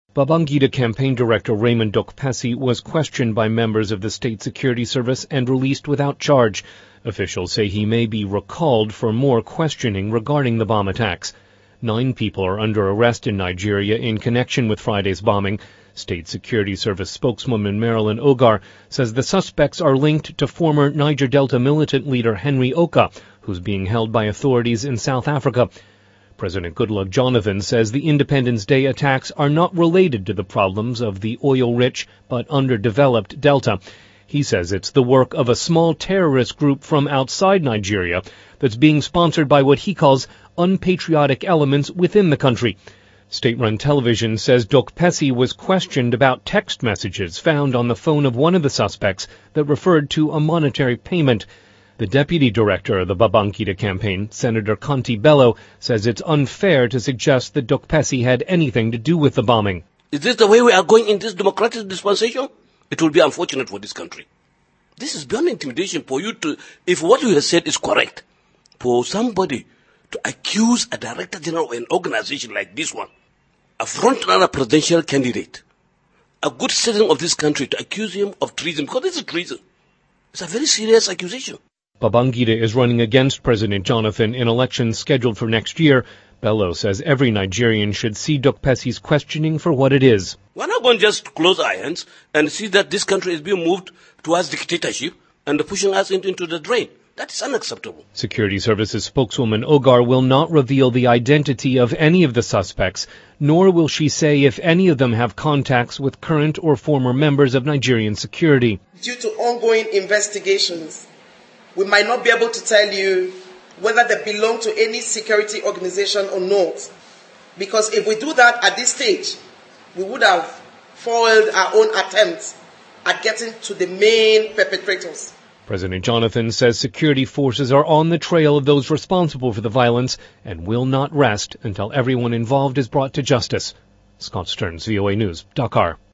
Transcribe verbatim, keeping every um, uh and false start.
Babangida campaign director Raymond Dokpesi was questioned by members of the State Security Service and released without charge. Officials say he may be recalled for more questioning regarding the bomb attacks. Nine people are under arrest in Nigeria in connection with Friday's bombing. State Security Service spokeswoman Marilyn Ogar says the suspects are linked to former Niger Delta militant leader Henry Oka, who's being held by authorities in South Africa. President Goodluck Jonathan says the Independence Day attacks are not related to the problems of the oil-rich but underdeveloped Delta. He says it's the work of a small terrorist group from outside Nigeria that's being sponsored by what he calls unpatriotic elements within the country. State-run television says Dokpesi was questioned about text messages found on the phone of one of the suspects that referred to a monetary payment. The deputy director of the Babangida campaign, Senator Kanti Bello, says it's unfair to suggest that Dokpesi had anything to do with the bombing. Is this the way we are going in this democratic dispensation? It will be unfortunate for this country. This is beyond intimidation for you to, if what you have said is correct, for somebody to accuse a director general of an organization like this one, a front-runner presidential candidate, a good citizen of this country, to accuse him of treason, because this is treason. It's a very serious accusation. Babangida is running against President Jonathan in elections scheduled for next year. Bello says every Nigerian should see Dokpesi's questioning for what it is. We're not going to just close our hands and see that this country is being moved towards dictatorship and pushing us into, into the drain. That is unacceptable. Security Services spokeswoman Ogar will not reveal the identity of any of the suspects, nor will she say if any of them have contacts with current or former members of Nigerian security. Due to ongoing investigations, we might not be able to tell you whether they belong to any security organization or not. Because if we do that at this stage, we would have foiled our own attempts at getting to the main perpetrators. President Jonathan says security forces are on the trail of those responsible for the violence and will not rest until everyone involved is brought to justice. Scott Stearns, V O A News, Dakar.